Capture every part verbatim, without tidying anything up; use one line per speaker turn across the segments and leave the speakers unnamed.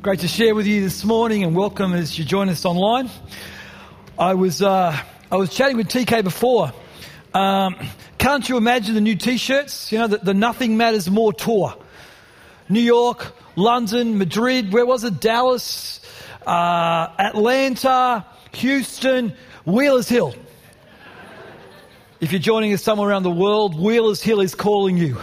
Great to share with you this morning, and welcome as you join us online. I was uh, I was chatting with T K before. Um, can't you imagine the new T-shirts? You know, the, the Nothing Matters More tour. New York, London, Madrid, where was it? Dallas, uh, Atlanta, Houston, Wheelers Hill. If you're joining us somewhere around the world, Wheelers Hill is calling you.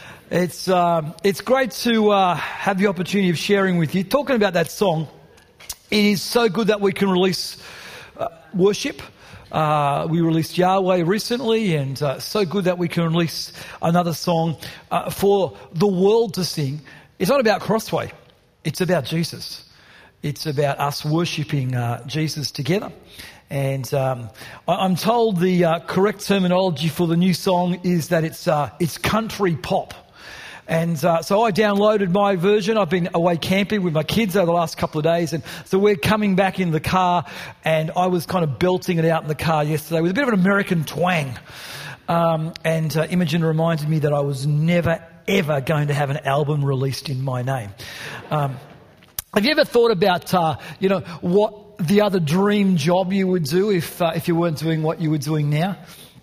It's um, it's great to uh, have the opportunity of sharing with you. Talking about that song, it is so good that we can release uh, worship. Uh, we released Yahweh recently, and uh, so good that we can release another song uh, for the world to sing. It's not about Crossway. It's about Jesus. It's about us worshipping uh, Jesus together. And um, I'm told the uh, correct terminology for the new song is that it's uh, it's country pop. And uh, so I downloaded my version. I've been away camping with my kids over the last couple of days. And so we're coming back in the car, and I was kind of belting it out in the car yesterday with a bit of an American twang. Um, and uh, Imogen reminded me that I was never, ever going to have an album released in my name. Um, have you ever thought about, uh, you know, what the other dream job you would do if uh, if you weren't doing what you were doing now?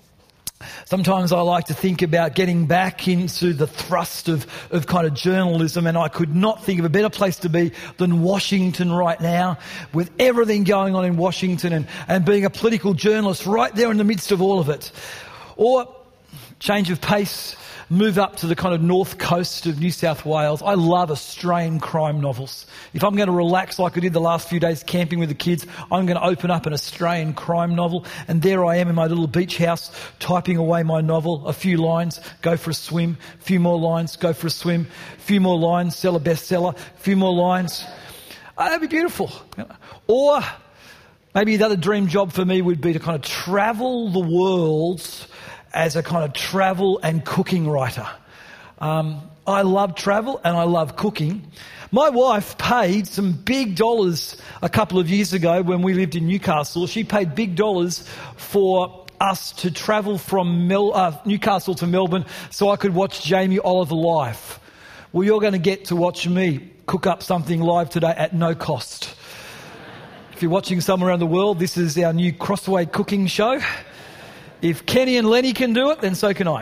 Sometimes I like to think about getting back into the thrust of, of kind of journalism, and I could not think of a better place to be than Washington right now, with everything going on in Washington, and, and being a political journalist right there in the midst of all of it. Or change of pace, move up to the kind of north coast of New South Wales. I love Australian crime novels. If I'm going to relax like I did the last few days camping with the kids, I'm going to open up an Australian crime novel, and there I am in my little beach house typing away my novel. A few lines, go for a swim. A few more lines, go for a swim. A few more lines, sell a bestseller. A few more lines. Oh, that'd be beautiful. Or maybe the other dream job for me would be to kind of travel the world as a kind of travel and cooking writer. Um, I love travel and I love cooking. My wife paid some big dollars a couple of years ago when we lived in Newcastle. She paid big dollars for us to travel from Mel- uh, Newcastle to Melbourne so I could watch Jamie Oliver live. Well, you're going to get to watch me cook up something live today at no cost. If you're watching somewhere around the world, this is our new Crossway cooking show. If Kenny and Lenny can do it, then so can I.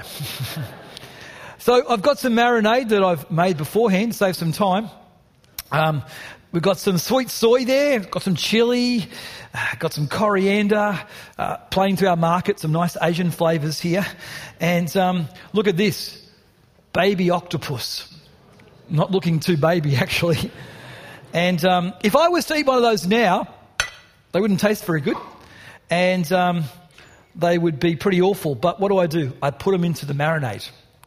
So I've got some marinade that I've made beforehand, save some time. Um, we've got some sweet soy there, got some chili, uh, got some coriander, uh, playing to our market, some nice Asian flavours here. And um, look at this, baby octopus. Not looking too baby, actually. And um, if I was to eat one of those now, they wouldn't taste very good. And Um, they would be pretty awful. But what do I do? I put them into the marinade.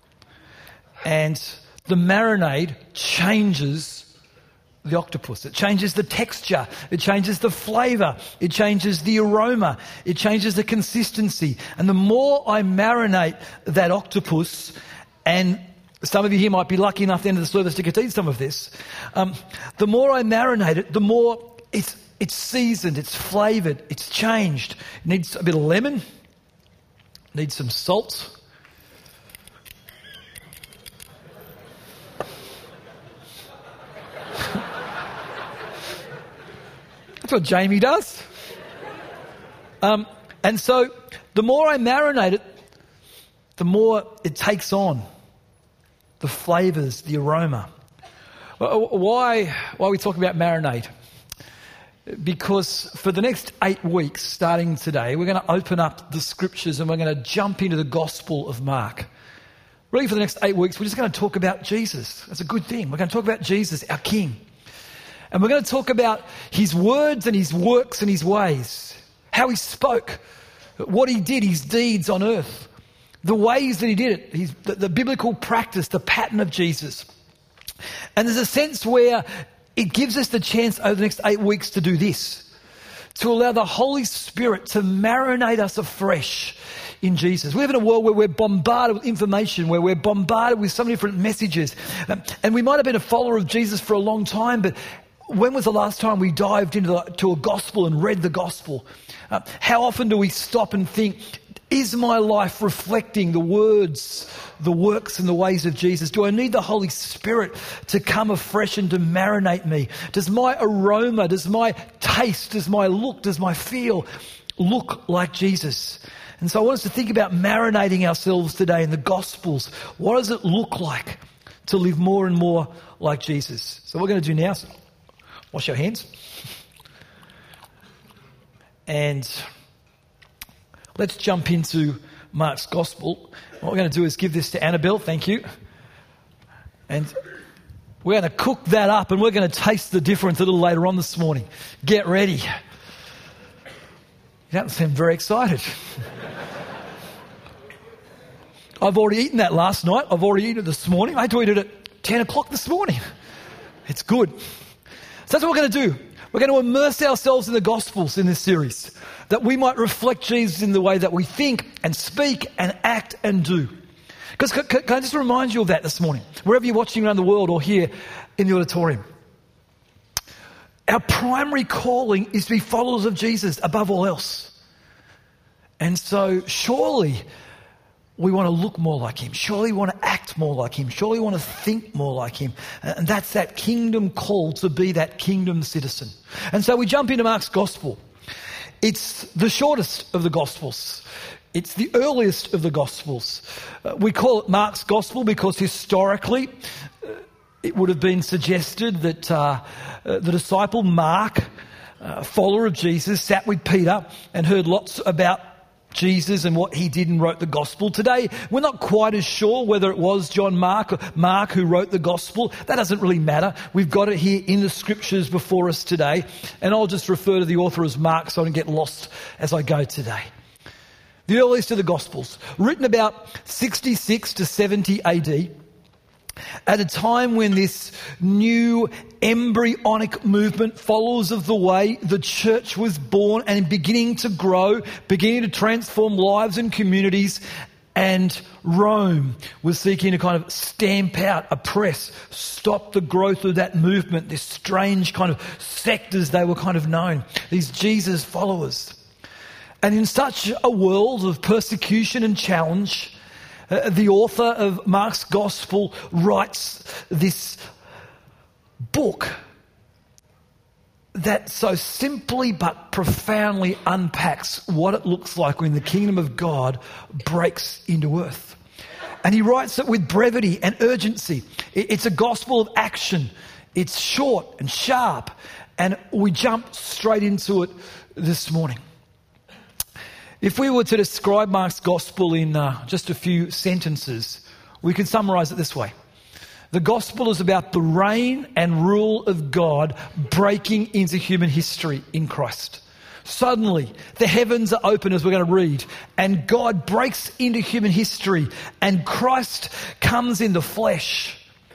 And the marinade changes the octopus. It changes the texture. It changes the flavour. It changes the aroma. It changes the consistency. And the more I marinate that octopus, and some of you here might be lucky enough at the end of the service to get to eat some of this, um, the more I marinate it, the more it's It's seasoned, it's flavoured, it's changed. It needs a bit of lemon, needs some salt. That's what Jamie does. Um, and so the more I marinate it, the more it takes on the flavours, the aroma. Why, why are we talking about marinade? Because for the next eight weeks, starting today, we're going to open up the scriptures and we're going to jump into the Gospel of Mark. Really, for the next eight weeks, we're just going to talk about Jesus. That's a good thing. We're going to talk about Jesus, our King. And we're going to talk about his words and his works and his ways, how he spoke, what he did, his deeds on earth, the ways that he did it, his, the, the biblical practice, the pattern of Jesus. And there's a sense where it gives us the chance over the next eight weeks to do this, to allow the Holy Spirit to marinate us afresh in Jesus. We live in a world where we're bombarded with information, where we're bombarded with so many different messages. And we might have been a follower of Jesus for a long time, but when was the last time we dived into the, to a gospel and read the gospel? Uh, how often do we stop and think, Is my life reflecting the words, the works and the ways of Jesus? Do I need the Holy Spirit to come afresh and to marinate me? Does my aroma, does my taste, does my look, does my feel look like Jesus? And so I want us to think about marinating ourselves today in the Gospels. What does it look like to live more and more like Jesus? So what we're going to do now, so wash our hands. And let's jump into Mark's Gospel. What we're going to do is give this to Annabelle, thank you. And we're going to cook that up and we're going to taste the difference a little later on this morning. Get ready. You don't seem very excited. I've already eaten that last night. I've already eaten it this morning. I had to eat it at ten o'clock this morning. It's good. So that's what we're going to do. We're going to immerse ourselves in the Gospels in this series, that we might reflect Jesus in the way that we think and speak and act and do. Because can, can I just remind you of that this morning, wherever you're watching around the world or here in the auditorium? Our primary calling is to be followers of Jesus above all else. And so surely we want to look more like him. Surely we want to act more like him. Surely we want to think more like him. And that's that kingdom call to be that kingdom citizen. And so we jump into Mark's Gospel. It's the shortest of the Gospels. It's the earliest of the Gospels. Uh, we call it Mark's Gospel because historically uh, it would have been suggested that uh, uh, the disciple Mark, uh, follower of Jesus, sat with Peter and heard lots about Jesus and what he did and wrote the Gospel. Today, we're not quite as sure whether it was John Mark or Mark who wrote the Gospel. That doesn't really matter. We've got it here in the Scriptures before us today. And I'll just refer to the author as Mark so I don't get lost as I go today. The earliest of the Gospels, written about sixty-six to seventy A D, at a time when this new embryonic movement, followers of the way, the church was born and beginning to grow, beginning to transform lives and communities, and Rome was seeking to kind of stamp out, oppress, stop the growth of that movement, this strange kind of sect as they were kind of known, these Jesus followers. And in such a world of persecution and challenge, Uh, the author of Mark's Gospel writes this book that so simply but profoundly unpacks what it looks like when the kingdom of God breaks into earth. And he writes it with brevity and urgency. It, it's a gospel of action. It's short and sharp. And we jump straight into it this morning. If we were to describe Mark's Gospel in uh, just a few sentences, we could summarize it this way. The Gospel is about the reign and rule of God breaking into human history in Christ. Suddenly, the heavens are open, as we're going to read, and God breaks into human history, and Christ comes in the flesh.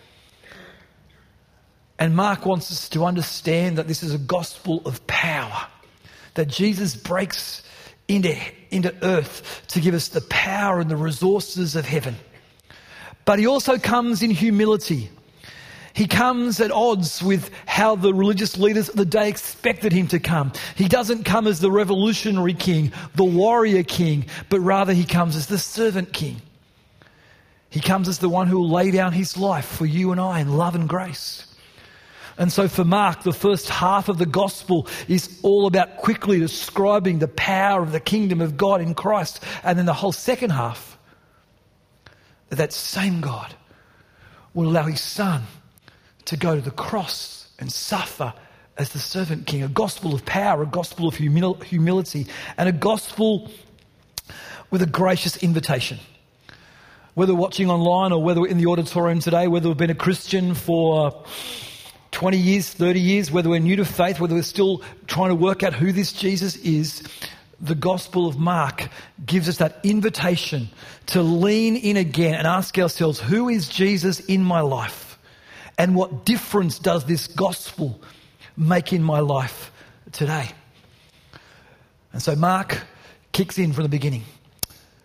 And Mark wants us to understand that this is a gospel of power, that Jesus breaks into, into earth to give us the power and the resources of heaven. But he also comes in humility. He comes at odds with how the religious leaders of the day expected him to come. He doesn't come as the revolutionary king, the warrior king, but rather he comes as the servant king. He comes as the one who will lay down his life for you and I in love and grace. And so for Mark, the first half of the gospel is all about quickly describing the power of the kingdom of God in Christ. And then the whole second half, that that same God will allow his son to go to the cross and suffer as the servant king. A gospel of power, a gospel of humil- humility, and a gospel with a gracious invitation. Whether watching online or whether we're in the auditorium today, whether we've been a Christian for twenty years, thirty years, whether we're new to faith, whether we're still trying to work out who this Jesus is, the Gospel of Mark gives us that invitation to lean in again and ask ourselves, who is Jesus in my life? And what difference does this gospel make in my life today? And so Mark kicks in from the beginning.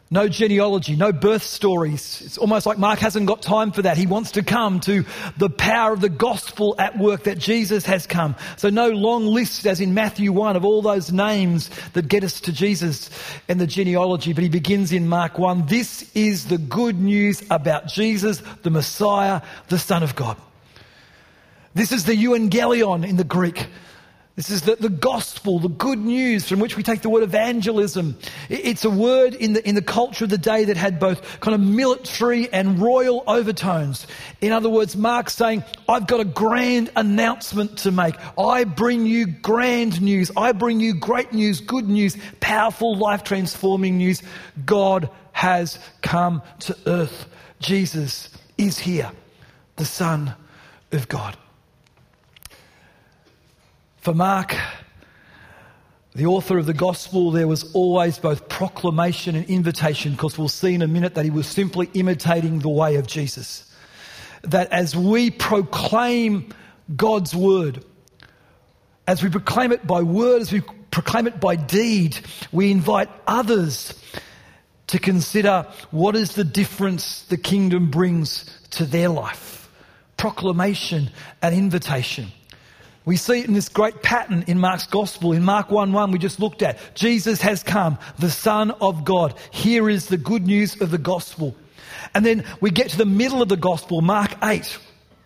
No genealogy, no birth stories. It's almost like Mark hasn't got time for that. He wants to come to the power of the gospel at work, that Jesus has come. So no long list as in Matthew one of all those names that get us to Jesus and the genealogy. But he begins in Mark one. This is the good news about Jesus, the Messiah, the Son of God. This is the euangelion in the Greek. This is the, the gospel, the good news from which we take the word evangelism. It's a word in the, in the culture of the day that had both kind of military and royal overtones. In other words, Mark's saying, I've got a grand announcement to make. I bring you grand news. I bring you great news, good news, powerful, life-transforming news. God has come to earth. Jesus is here, the Son of God. For Mark, the author of the gospel, there was always both proclamation and invitation, because we'll see in a minute that he was simply imitating the way of Jesus. That as we proclaim God's word, as we proclaim it by word, as we proclaim it by deed, we invite others to consider what is the difference the kingdom brings to their life. Proclamation and invitation. We see it in this great pattern in Mark's gospel. In Mark one one we just looked at. Jesus has come, the Son of God. Here is the good news of the gospel. And then we get to the middle of the gospel, Mark eight.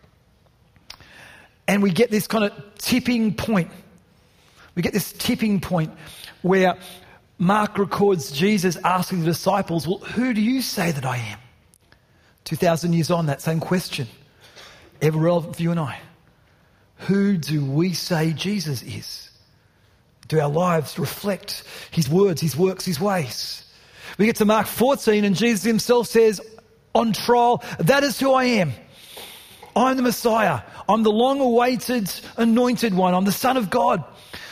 And we get this kind of tipping point. We get this tipping point where Mark records Jesus asking the disciples, well, who do you say that I am? two thousand years on, that same question. Ever relevant for you and I. Who do we say Jesus is? Do our lives reflect his words, his works, his ways? We get to Mark fourteen and Jesus himself says on trial, that is who I am. I'm the Messiah. I'm the long-awaited anointed one. I'm the Son of God.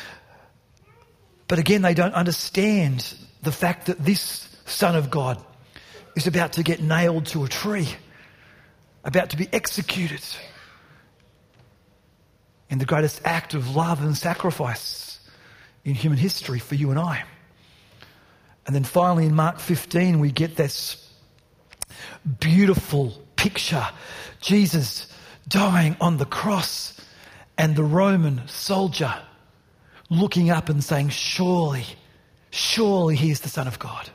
But again, they don't understand the fact that this Son of God is about to get nailed to a tree, about to be executed in the greatest act of love and sacrifice in human history for you and I. And then finally in Mark fifteen, we get this beautiful picture. Jesus dying on the cross and the Roman soldier looking up and saying, surely, surely he is the Son of God.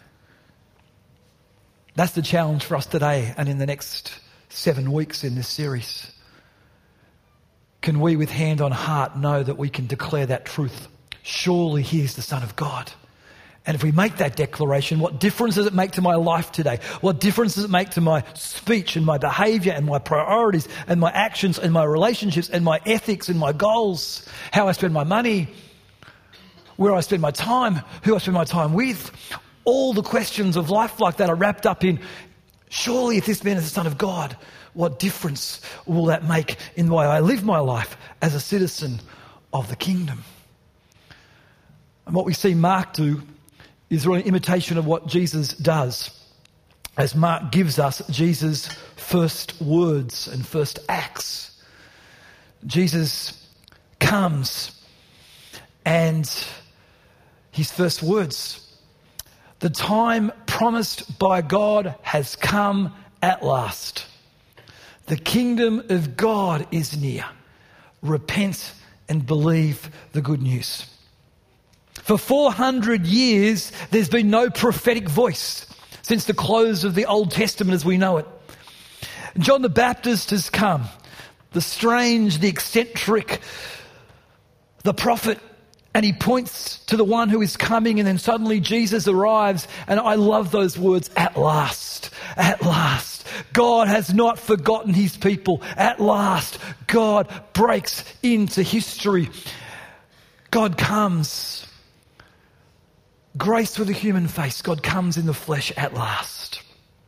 That's the challenge for us today and in the next seven weeks in this series. Can we, with hand on heart, know that we can declare that truth? Surely he is the Son of God. And if we make that declaration, what difference does it make to my life today? What difference does it make to my speech and my behavior and my priorities and my actions and my relationships and my ethics and my goals? How I spend my money, where I spend my time, who I spend my time with? All the questions of life like that are wrapped up in, surely if this man is the Son of God, what difference will that make in the way I live my life as a citizen of the kingdom? And what we see Mark do is really an imitation of what Jesus does, as Mark gives us Jesus' first words and first acts. Jesus comes and his first words, the time promised by God has come at last. The kingdom of God is near. Repent and believe the good news. For four hundred years, there's been no prophetic voice since the close of the Old Testament as we know it. John the Baptist has come, the strange, the eccentric, the prophet, and he points to the one who is coming, and then suddenly Jesus arrives, and I love those words, at last, at last. God has not forgotten his people. At last, God breaks into history. God comes. Grace with a human face. God comes in the flesh at last.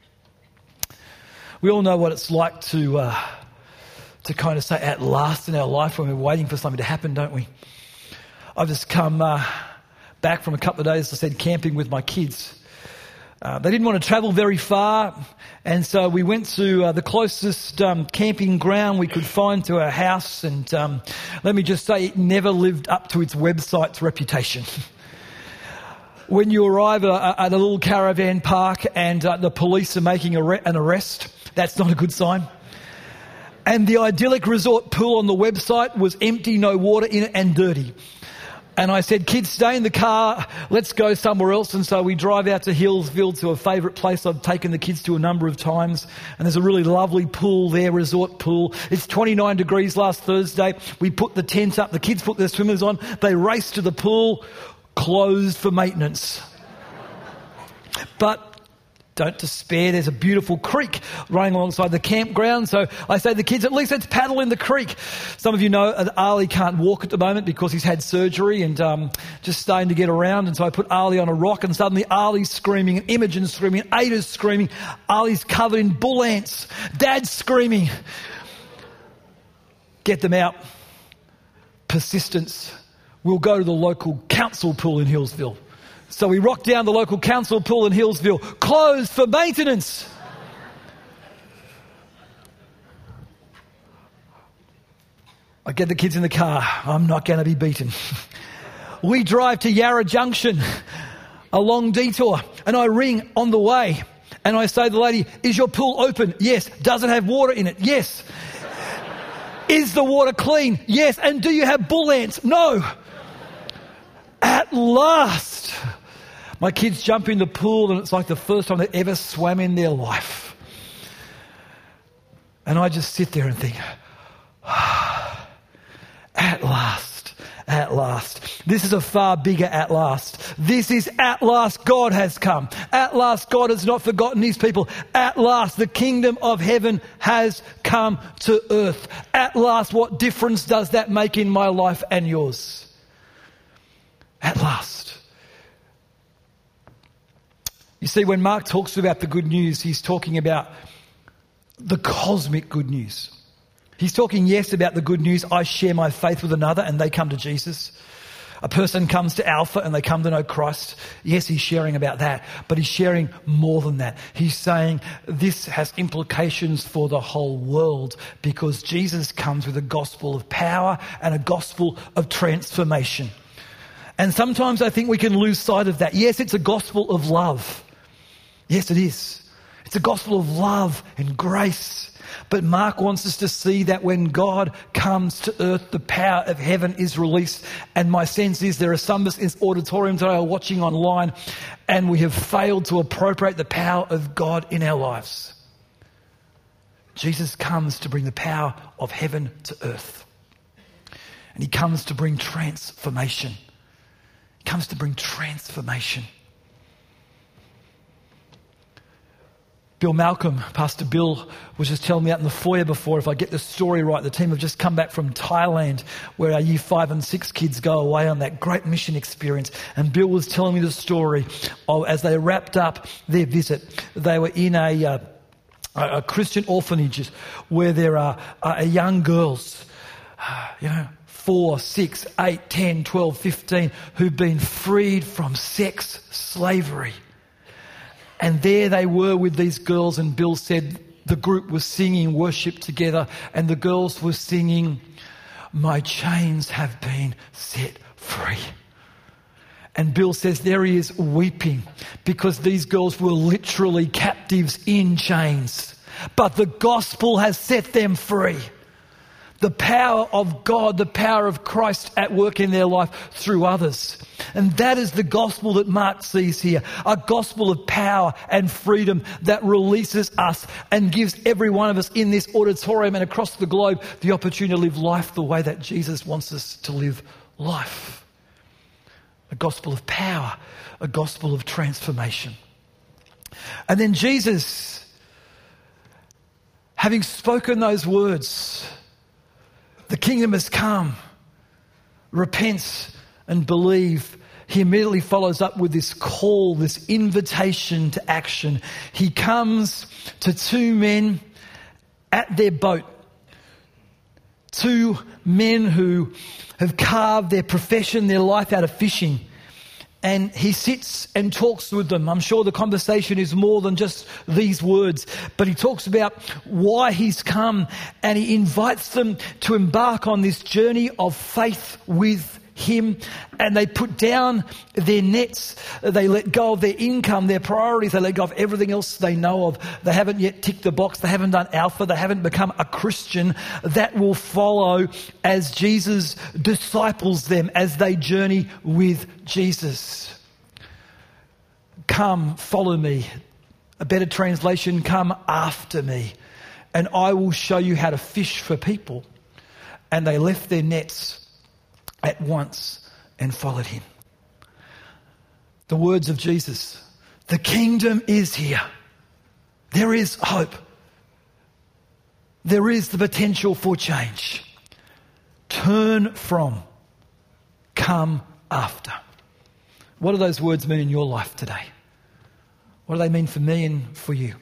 We all know what it's like to uh, to kind of say at last in our life when we're waiting for something to happen, don't we? I've just come uh, back from a couple of days, as I said, camping with my kids. Uh, they didn't want to travel very far, and so we went to uh, the closest um, camping ground we could find to our house, and um, let me just say it never lived up to its website's reputation. when you arrive at a, at a little caravan park and uh, the police are making a re- an arrest. That's not a good sign. And the idyllic resort pool on the website was empty, no water in it, and dirty. And I said, kids, stay in the car, let's go somewhere else. And so we drive out to Hillsville, to a favourite place I've taken the kids to a number of times. And there's a really lovely pool there, resort pool. It's twenty-nine degrees last Thursday. We put the tent up, the kids put their swimmers on, they race to the pool, closed for maintenance. But don't despair, there's a beautiful creek running alongside the campground. So I say to the kids, at least let's paddle in the creek. Some of you know that Ali can't walk at the moment because he's had surgery and um, just starting to get around. And so I put Ali on a rock and suddenly Ali's screaming and Imogen's screaming, Ada's screaming. Ali's covered in bull ants. Dad's screaming. Get them out. Persistence. We'll go to the local council pool in Hillsville. So we rocked down the local council pool in Hillsville, closed for maintenance. I get the kids in the car. I'm not going to be beaten. We drive to Yarra Junction, a long detour, and I ring on the way. And I say to the lady, is your pool open? Yes. Does it have water in it? Yes. Is the water clean? Yes. And do you have bull ants? No. At last, my kids jump in the pool and it's like the first time they ever swam in their life. And I just sit there and think, ah, at last, at last. This is a far bigger at last. This is at last God has come. At last God has not forgotten his people. At last the kingdom of heaven has come to earth. At last, what difference does that make in my life and yours? At last. You see, when Mark talks about the good news, he's talking about the cosmic good news. He's talking, yes, about the good news. I share my faith with another and they come to Jesus. A person comes to Alpha and they come to know Christ. Yes, he's sharing about that, but he's sharing more than that. He's saying this has implications for the whole world because Jesus comes with a gospel of power and a gospel of transformation. And sometimes I think we can lose sight of that. Yes, it's a gospel of love. Yes, it is. It's a gospel of love and grace. But Mark wants us to see that when God comes to earth, the power of heaven is released. And my sense is there are some of us in this auditorium today or watching online and we have failed to appropriate the power of God in our lives. Jesus comes to bring the power of heaven to earth. And he comes to bring transformation. He comes to bring transformation. Bill Malcolm, Pastor Bill, was just telling me out in the foyer before, if I get the story right, the team have just come back from Thailand where our year five and six kids go away on that great mission experience. And Bill was telling me the story of as they wrapped up their visit, they were in a, uh, a Christian orphanage where there are uh, young girls, uh, you know, four, six, eight, ten, twelve, fifteen, who've been freed from sex slavery. And there they were with these girls, and Bill said the group was singing worship together, and the girls were singing, "My chains have been set free." And Bill says there he is weeping because these girls were literally captives in chains, but the gospel has set them free. The power of God, the power of Christ at work in their life through others. And that is the gospel that Mark sees here. A gospel of power and freedom that releases us and gives every one of us in this auditorium and across the globe the opportunity to live life the way that Jesus wants us to live life. A gospel of power, a gospel of transformation. And then Jesus, having spoken those words, the kingdom has come, repent and believe. He immediately follows up with this call, this invitation to action. He comes to two men at their boat. Two men who have carved their profession, their life out of fishing. And he sits and talks with them. I'm sure the conversation is more than just these words, but he talks about why he's come and he invites them to embark on this journey of faith with him, and they put down their nets. They let go of their income, their priorities. They let go of everything else they know of. They haven't yet ticked the box. They haven't done Alpha. They haven't become a Christian that will follow as Jesus disciples them as they journey with Jesus. Come, follow me. A better translation, come after me, and I will show you how to fish for people. And they left their nets at once and followed him. The words of Jesus, the kingdom is here. There is hope. There is the potential for change. Turn from, come after. What do those words mean in your life today? What do they mean for me and for you?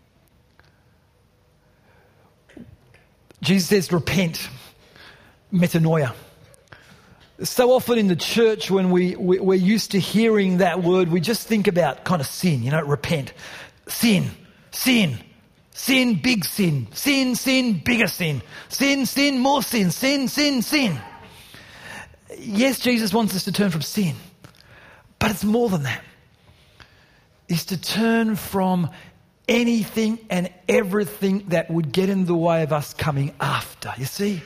Jesus says, repent, metanoia. So often in the church when we, we, we're used to hearing that word, we just think about kind of sin, you know, repent. Sin, sin, sin, big sin, sin, sin, bigger sin, sin, sin, more sin, sin, sin, sin. Yes, Jesus wants us to turn from sin, but it's more than that. Is to turn from anything and everything that would get in the way of us coming after. You see?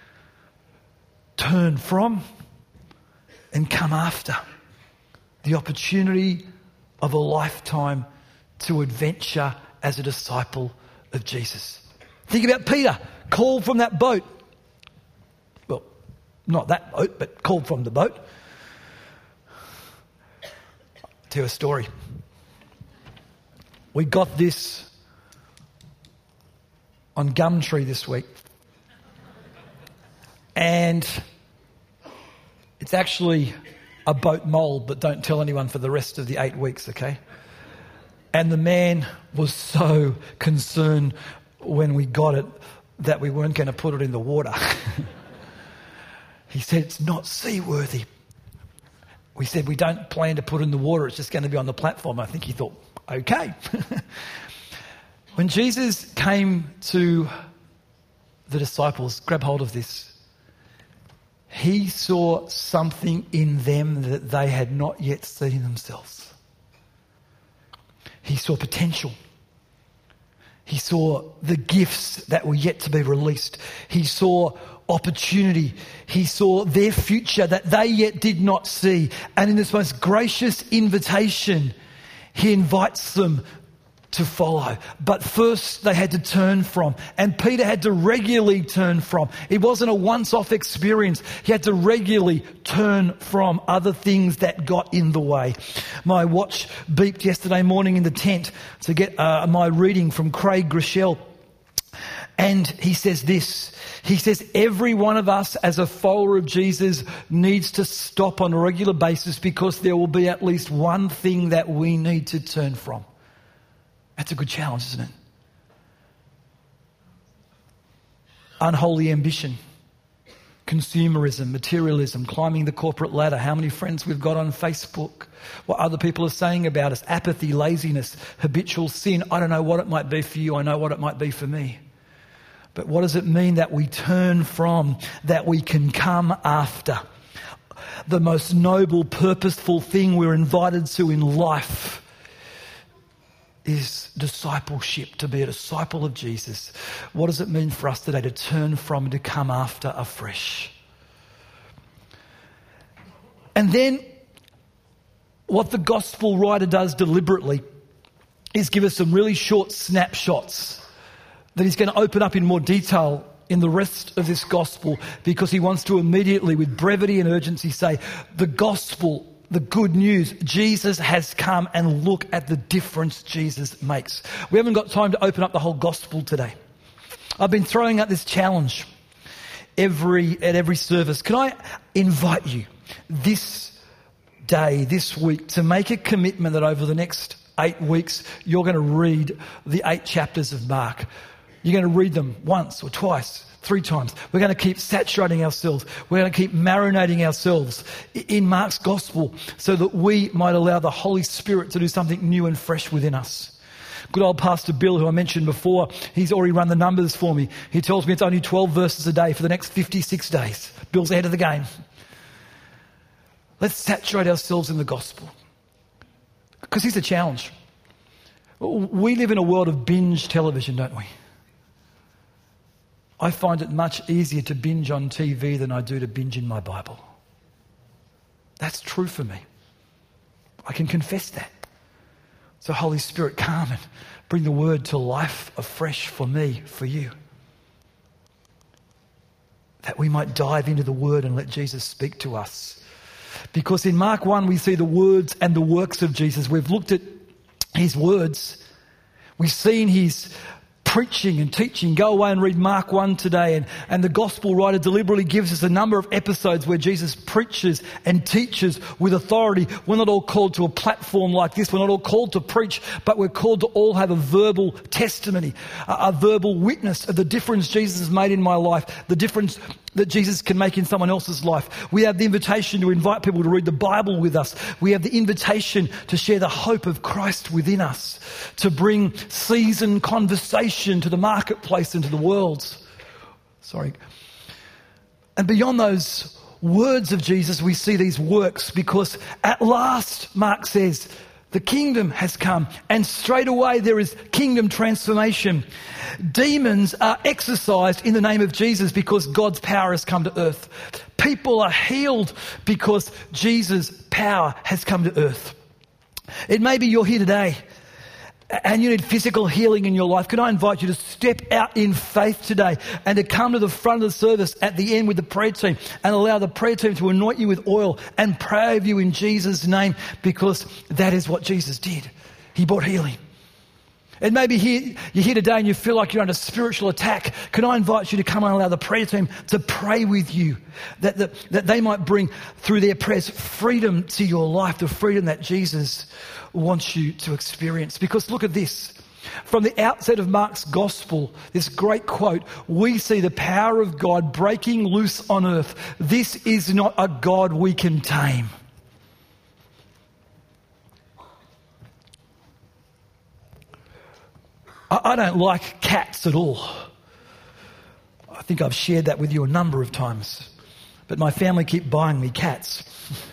Turn from and come after. The opportunity of a lifetime to adventure as a disciple of Jesus. Think about Peter, called from that boat. Well, not that boat, but called from the boat. I'll tell you a story. We got this on Gumtree this week. And it's actually a boat mould, but don't tell anyone for the rest of the eight weeks, okay? And the man was so concerned when we got it that we weren't going to put it in the water. He said, it's not seaworthy. We said, we don't plan to put it in the water. It's just going to be on the platform. I think he thought, okay. When Jesus came to the disciples, grab hold of this. He saw something in them that they had not yet seen in themselves. He saw potential. He saw the gifts that were yet to be released. He saw opportunity. He saw their future that they yet did not see. And in this most gracious invitation, he invites them to follow. But first they had to turn from. And Peter had to regularly turn from. It wasn't a once-off experience. He had to regularly turn from other things that got in the way. My watch beeped yesterday morning in the tent to get uh, my reading from Craig Groeschel. And he says this. He says, every one of us as a follower of Jesus needs to stop on a regular basis because there will be at least one thing that we need to turn from. That's a good challenge, isn't it? Unholy ambition, consumerism, materialism, climbing the corporate ladder, how many friends we've got on Facebook, what other people are saying about us, apathy, laziness, habitual sin. I don't know what it might be for you. I know what it might be for me. But what does it mean that we turn from, that we can come after? The most noble, purposeful thing we're invited to in life is discipleship, to be a disciple of Jesus. What does it mean for us today to turn from and to come after afresh? And then what the gospel writer does deliberately is give us some really short snapshots that he's going to open up in more detail in the rest of this gospel, because he wants to immediately, with brevity and urgency, say the gospel, the good news, Jesus has come, and look at the difference Jesus makes. We haven't got time to open up the whole gospel today. I've been throwing out this challenge every at every service. Can I invite you this day, this week, to make a commitment that over the next eight weeks, you're going to read the eight chapters of Mark. You're going to read them once or twice, three times. We're going to keep saturating ourselves. We're going to keep marinating ourselves in Mark's gospel so that we might allow the Holy Spirit to do something new and fresh within us. Good old Pastor Bill, who I mentioned before, he's already run the numbers for me. He tells me it's only twelve verses a day for the next fifty-six days. Bill's ahead of the game. Let's saturate ourselves in the gospel. Because here's the challenge. We live in a world of binge television, don't we? I find it much easier to binge on T V than I do to binge in my Bible. That's true for me. I can confess that. So Holy Spirit, come and bring the word to life afresh for me, for you. That we might dive into the word and let Jesus speak to us. Because in Mark one, we see the words and the works of Jesus. We've looked at his words. We've seen his preaching and teaching. Go away and read Mark one today. And, and the gospel writer deliberately gives us a number of episodes where Jesus preaches and teaches with authority. We're not all called to a platform like this. We're not all called to preach, but we're called to all have a verbal testimony, a, a verbal witness of the difference Jesus has made in my life, the difference that Jesus can make in someone else's life. We have the invitation to invite people to read the Bible with us. We have the invitation to share the hope of Christ within us, to bring seasoned conversation to the marketplace and to the world. Sorry. And beyond those words of Jesus, we see these works, because at last, Mark says, the kingdom has come, and straight away there is kingdom transformation. Demons are exorcised in the name of Jesus because God's power has come to earth. People are healed because Jesus' power has come to earth. It may be you're here today and you need physical healing in your life. Can I invite you to step out in faith today and to come to the front of the service at the end with the prayer team and allow the prayer team to anoint you with oil and pray over you in Jesus' name, because that is what Jesus did. He brought healing. And maybe here, you're here today and you feel like you're under spiritual attack. Can I invite you to come and allow the prayer team to pray with you, that, that, that they might bring through their prayers freedom to your life, the freedom that Jesus wants you to experience. Because look at this. From the outset of Mark's gospel, this great quote, we see the power of God breaking loose on earth. This is not a God we can tame. I don't like cats at all. I think I've shared that with you a number of times. But my family keep buying me cats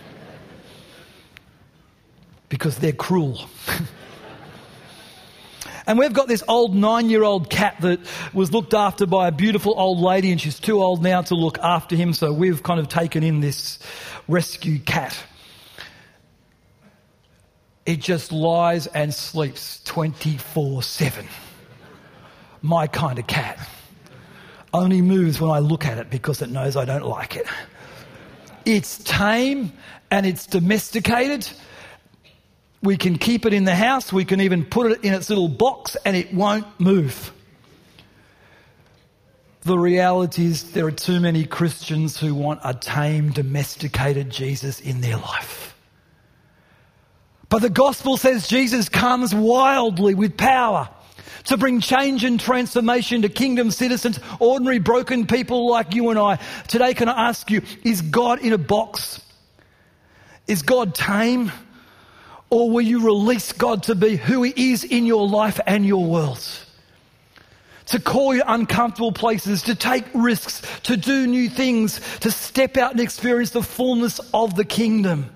because they're cruel. And we've got this old nine-year-old cat that was looked after by a beautiful old lady, and she's too old now to look after him, so we've kind of taken in this rescue cat. It just lies and sleeps twenty-four seven. My kind of cat. Only moves when I look at it because it knows I don't like it. It's tame and it's domesticated. We can keep it in the house. We can even put it in its little box and it won't move. The reality is there are too many Christians who want a tame, domesticated Jesus in their life. But the gospel says Jesus comes wildly with power to bring change and transformation to kingdom citizens, ordinary broken people like you and I. Today, can I ask you, is God in a box? Is God tame? Or will you release God to be who he is in your life and your world? To call you uncomfortable places, to take risks, to do new things, to step out and experience the fullness of the kingdom.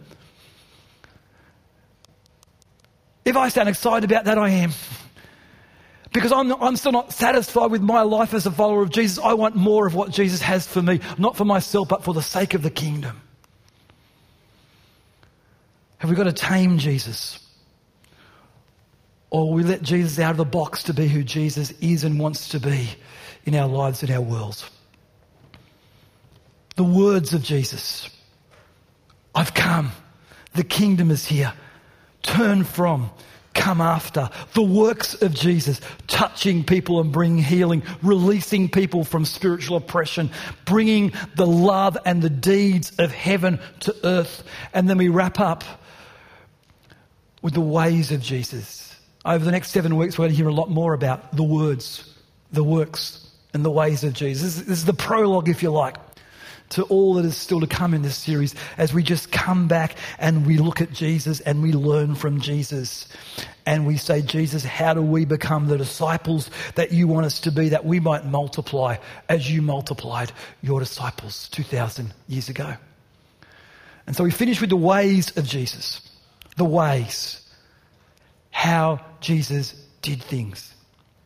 If I sound excited about that, I am. Because I'm, not, I'm still not satisfied with my life as a follower of Jesus. I want more of what Jesus has for me, not for myself, but for the sake of the kingdom. Have we got to tame Jesus? Or will we let Jesus out of the box to be who Jesus is and wants to be in our lives and our worlds? The words of Jesus. I've come. The kingdom is here. Turn from, come after. The works of Jesus, touching people and bringing healing, releasing people from spiritual oppression, bringing the love and the deeds of heaven to earth. And then we wrap up with the ways of Jesus. Over the next seven weeks, we're going to hear a lot more about the words, the works, and the ways of Jesus. This is the prologue, if you like, to all that is still to come in this series, as we just come back and we look at Jesus and we learn from Jesus. And we say, Jesus, how do we become the disciples that you want us to be, that we might multiply as you multiplied your disciples two thousand years ago? And so we finish with the ways of Jesus. The ways. How Jesus did things.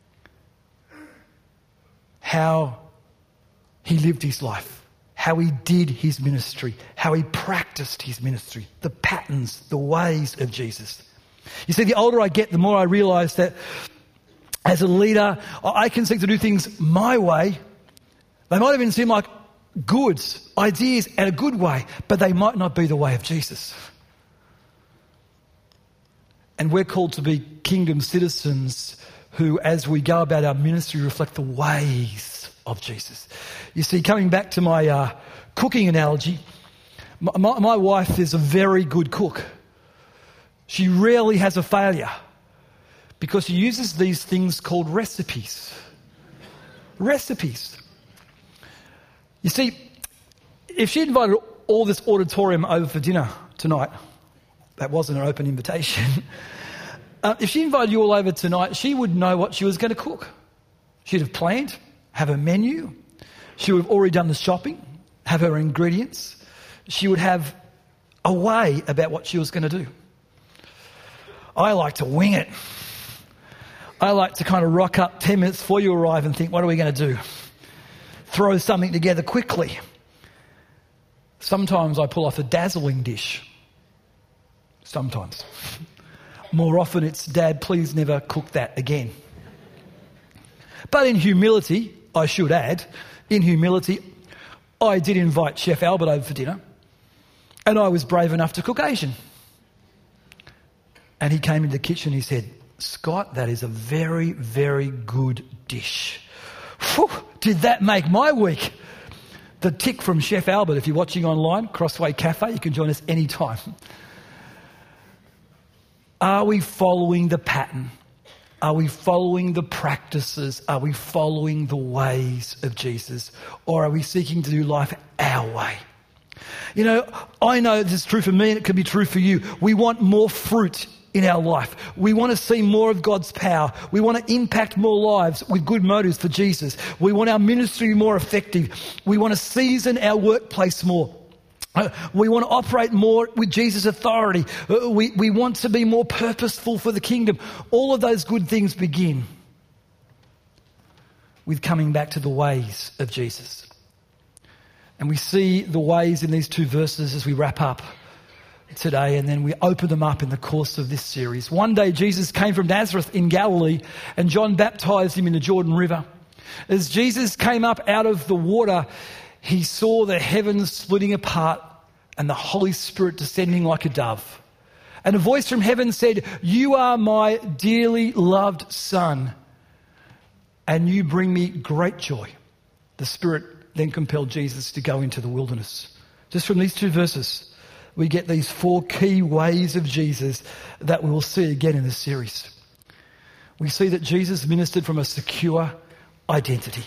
How he lived his life. How he did his ministry. How he practiced his ministry. The patterns, the ways of Jesus. You see, the older I get, the more I realise that as a leader, I can seek to do things my way. They might even seem like goods, ideas, and a good way, but they might not be the way of Jesus. And we're called to be kingdom citizens who, as we go about our ministry, reflect the ways of Jesus. You see, coming back to my uh, cooking analogy, my, my, my wife is a very good cook. She rarely has a failure because she uses these things called recipes. Recipes. You see, if she invited all this auditorium over for dinner tonight, that wasn't an open invitation. uh, if she invited you all over tonight, she would know what she was going to cook. She'd have planned, have a menu. She would have already done the shopping, have her ingredients. She would have a way about what she was going to do. I like to wing it. I like to kind of rock up ten minutes before you arrive and think, what are we going to do? Throw something together quickly. Sometimes I pull off a dazzling dish. Sometimes. More often it's, Dad, please never cook that again. But in humility, I should add, in humility, I did invite Chef Albert over for dinner, and I was brave enough to cook Asian. And he came into the kitchen and he said, Scott, that is a very, very good dish. Whew, did that make my week? The tick from Chef Albert, if you're watching online, Crossway Cafe, you can join us anytime. Are we following the pattern? Are we following the practices? Are we following the ways of Jesus? Or are we seeking to do life our way? You know, I know this is true for me and it can be true for you. We want more fruit in our life. We want to see more of God's power. We want to impact more lives with good motives for Jesus. We want our ministry more effective. We want to season our workplace more. Uh, we want to operate more with Jesus' authority. Uh, we, we want to be more purposeful for the kingdom. All of those good things begin with coming back to the ways of Jesus. And we see the ways in these two verses as we wrap up today, and then we open them up in the course of this series. One day Jesus came from Nazareth in Galilee and John baptized him in the Jordan River. As Jesus came up out of the water, he saw the heavens splitting apart and the Holy Spirit descending like a dove. And a voice from heaven said, "You are my dearly loved Son, and you bring me great joy." The Spirit then compelled Jesus to go into the wilderness. Just from these two verses, we get these four key ways of Jesus that we will see again in this series. We see that Jesus ministered from a secure identity.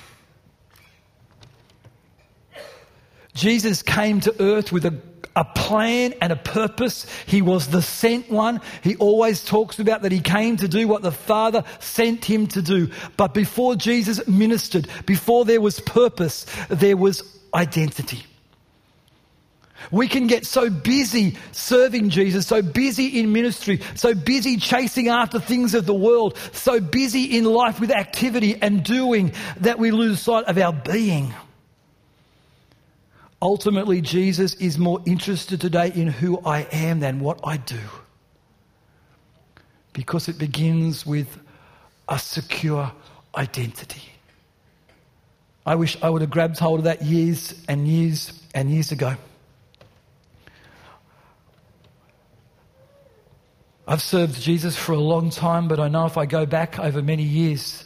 Jesus came to earth with a, a plan and a purpose. He was the sent one. He always talks about that he came to do what the Father sent him to do. But before Jesus ministered, before there was purpose, there was identity. We can get so busy serving Jesus, so busy in ministry, so busy chasing after things of the world, so busy in life with activity and doing that we lose sight of our being. Ultimately, Jesus is more interested today in who I am than what I do, because it begins with a secure identity. I wish I would have grabbed hold of that years and years and years ago. I've served Jesus for a long time, but I know if I go back over many years,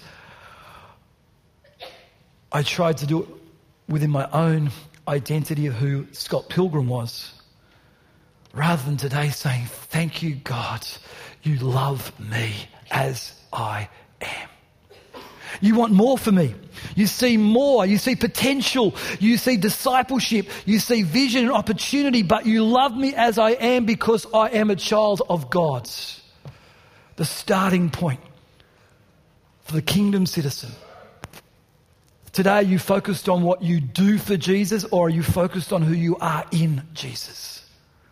I tried to do it within my own identity of who Scott Pilgrim was, rather than today saying, "Thank you, God, you love me as I am. You want more for me. You see more. You see potential. You see discipleship. You see vision and opportunity, but you love me as I am because I am a child of God." The starting point for the kingdom citizen. Today, are you focused on what you do for Jesus, or are you focused on who you are in Jesus?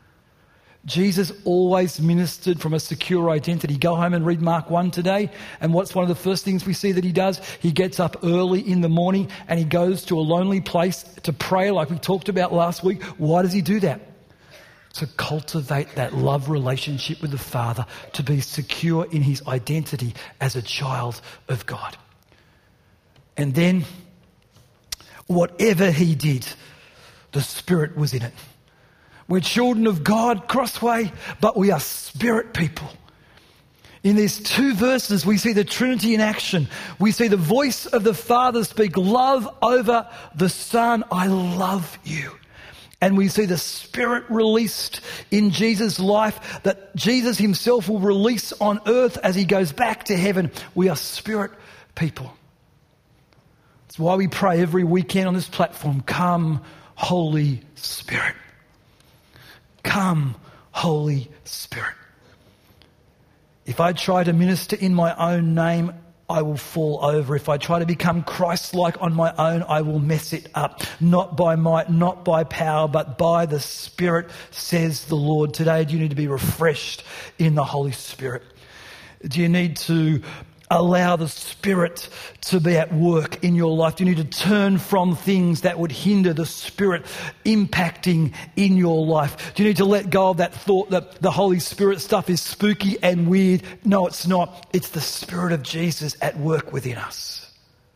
Jesus always ministered from a secure identity. Go home and read Mark one today, and what's one of the first things we see that he does? He gets up early in the morning and he goes to a lonely place to pray, like we talked about last week. Why does he do that? To cultivate that love relationship with the Father, to be secure in his identity as a child of God. And then, whatever he did, the Spirit was in it. We're children of God, Crossway, but we are Spirit people. In these two verses, we see the Trinity in action. We see the voice of the Father speak love over the Son. I love you. And we see the Spirit released in Jesus' life, that Jesus himself will release on earth as he goes back to heaven. We are Spirit people. That's why we pray every weekend on this platform, come, Holy Spirit. Come, Holy Spirit. If I try to minister in my own name, I will fall over. If I try to become Christ-like on my own, I will mess it up. Not by might, not by power, but by the Spirit, says the Lord. Today, do you need to be refreshed in the Holy Spirit? Do you need to allow the Spirit to be at work in your life? Do you need to turn from things that would hinder the Spirit impacting in your life? Do you need to let go of that thought that the Holy Spirit stuff is spooky and weird? No, it's not. It's the Spirit of Jesus at work within us.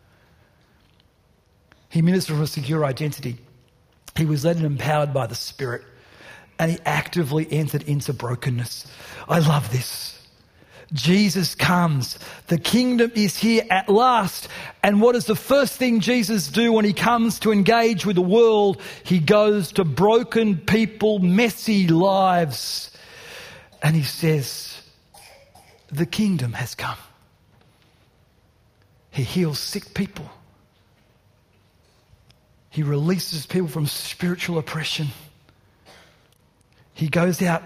He ministered from a secure identity. He was led and empowered by the Spirit, and he actively entered into brokenness. I love this. Jesus comes. The kingdom is here at last. And what is the first thing Jesus do when he comes to engage with the world? He goes to broken people, messy lives. And he says, the kingdom has come. He heals sick people. He releases people from spiritual oppression. He goes out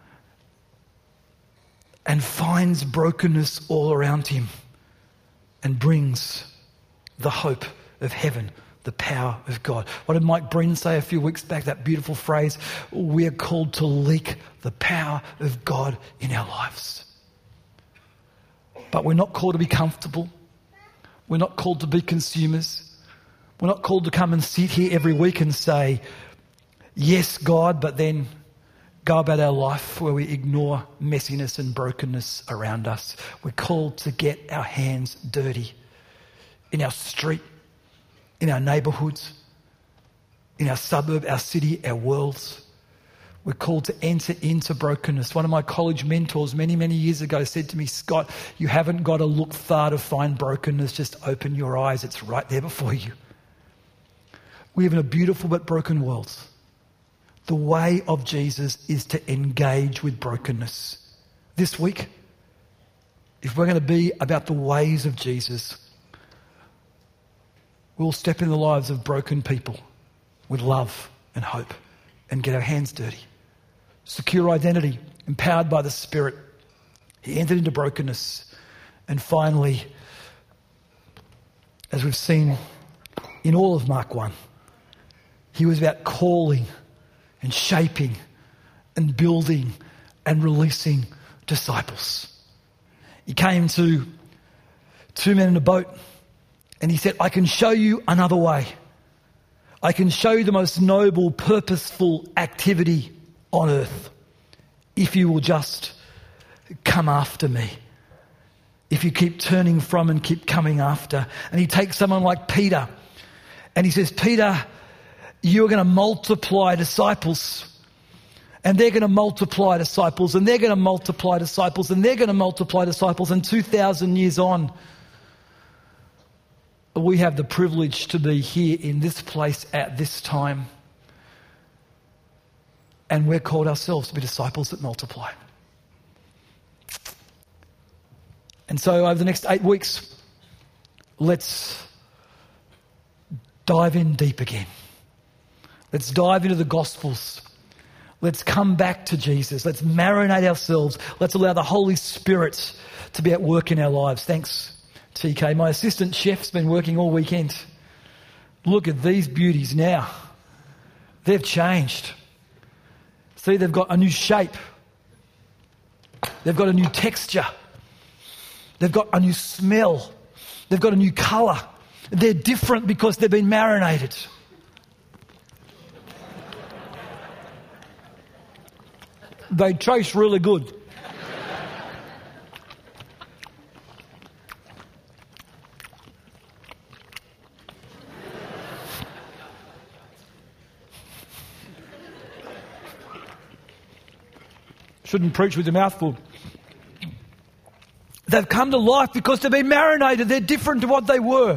and finds brokenness all around him and brings the hope of heaven, the power of God. What did Mike Breen say a few weeks back? That beautiful phrase, we're called to leak the power of God in our lives. But we're not called to be comfortable. We're not called to be consumers. We're not called to come and sit here every week and say, yes, God, but then go about our life where we ignore messiness and brokenness around us. We're called to get our hands dirty in our street, in our neighbourhoods, in our suburb, our city, our worlds. We're called to enter into brokenness. One of my college mentors many, many years ago said to me, Scott, you haven't got to look far to find brokenness. Just open your eyes. It's right there before you. We live in a beautiful but broken world. The way of Jesus is to engage with brokenness. This week, if we're going to be about the ways of Jesus, we'll step in the lives of broken people with love and hope and get our hands dirty. Secure identity, empowered by the Spirit. He entered into brokenness. And finally, as we've seen in all of Mark one, he was about calling and shaping and building and releasing disciples. He came to two men in a boat and he said, I can show you another way. I can show you the most noble, purposeful activity on earth if you will just come after me. If you keep turning from and keep coming after. And he takes someone like Peter and he says, Peter, you're going to multiply disciples, and they're going to multiply disciples, and they're going to multiply disciples, and they're going to multiply disciples. And two thousand years on, we have the privilege to be here in this place at this time. And we're called ourselves to be disciples that multiply. And so over the next eight weeks, let's dive in deep again. Let's dive into the Gospels. Let's come back to Jesus. Let's marinate ourselves. Let's allow the Holy Spirit to be at work in our lives. Thanks, T K. My assistant chef's been working all weekend. Look at these beauties now. They've changed. See, they've got a new shape. They've got a new texture. They've got a new smell. They've got a new colour. They're different because they've been marinated. They taste really good. Shouldn't preach with your mouth full. They've come to life because they've been marinated. They're different to what they were.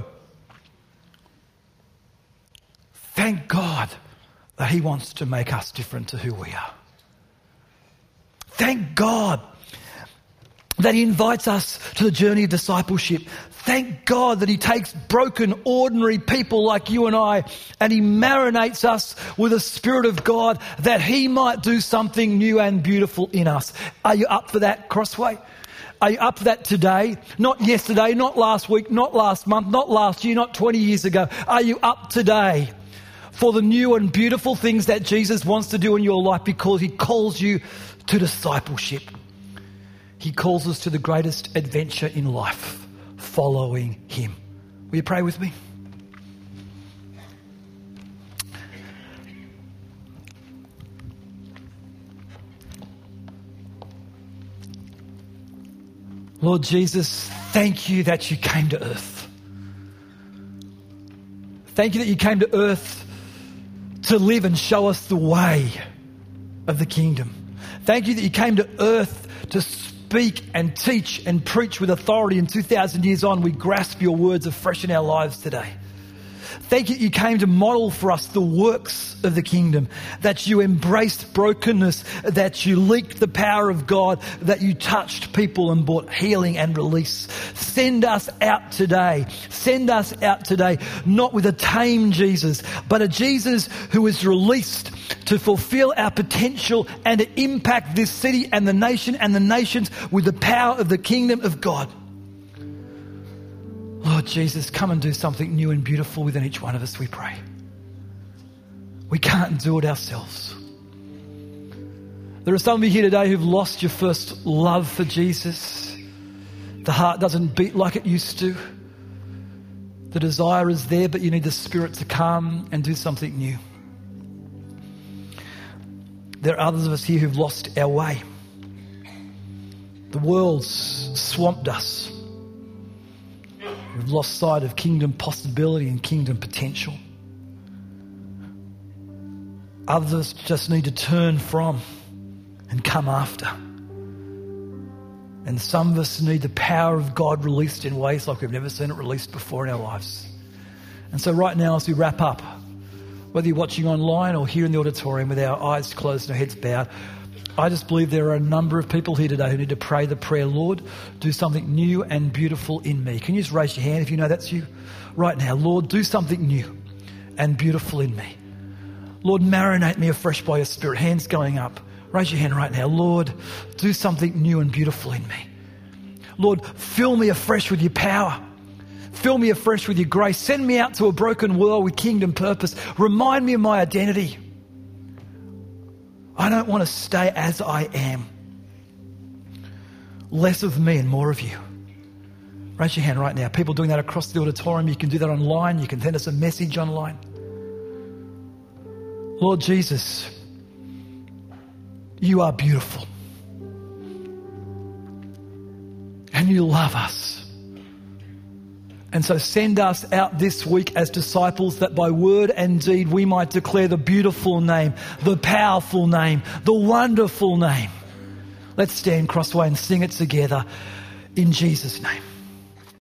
Thank God that He wants to make us different to who we are. Thank God that He invites us to the journey of discipleship. Thank God that He takes broken, ordinary people like you and I and He marinates us with the Spirit of God that He might do something new and beautiful in us. Are you up for that, Crossway? Are you up for that today? Not yesterday, not last week, not last month, not last year, not twenty years ago. Are you up today for the new and beautiful things that Jesus wants to do in your life because He calls you to discipleship? He calls us to the greatest adventure in life, following Him. Will you pray with me? Lord Jesus, thank you that you came to earth. Thank you that you came to earth to live and show us the way of the kingdom. Thank you that you came to earth to speak and teach and preach with authority, and two thousand years on we grasp your words afresh in our lives today. Thank you that you came to model for us the works of the kingdom, that you embraced brokenness, that you leaked the power of God, that you touched people and brought healing and release. Send us out today. Send us out today, not with a tame Jesus, but a Jesus who is released to fulfill our potential and to impact this city and the nation and the nations with the power of the kingdom of God. Lord Jesus, come and do something new and beautiful within each one of us, we pray. We can't do it ourselves. There are some of you here today who've lost your first love for Jesus. The heart doesn't beat like it used to. The desire is there, but you need the Spirit to come and do something new. There are others of us here who've lost our way. The world's swamped us. We've lost sight of kingdom possibility and kingdom potential. Others of us just need to turn from and come after. And some of us need the power of God released in ways like we've never seen it released before in our lives. And so right now, as we wrap up, whether you're watching online or here in the auditorium with our eyes closed and our heads bowed, I just believe there are a number of people here today who need to pray the prayer, Lord, do something new and beautiful in me. Can you just raise your hand if you know that's you right now? Lord, do something new and beautiful in me. Lord, marinate me afresh by your Spirit. Hands going up. Raise your hand right now. Lord, do something new and beautiful in me. Lord, fill me afresh with your power. Fill me afresh with your grace. Send me out to a broken world with kingdom purpose. Remind me of my identity. I don't want to stay as I am. Less of me and more of you. Raise your hand right now. People doing that across the auditorium. You can do that online. You can send us a message online. Lord Jesus, you are beautiful. And you love us. And so send us out this week as disciples that by word and deed we might declare the beautiful name, the powerful name, the wonderful name. Let's stand Crossway and sing it together in Jesus' name.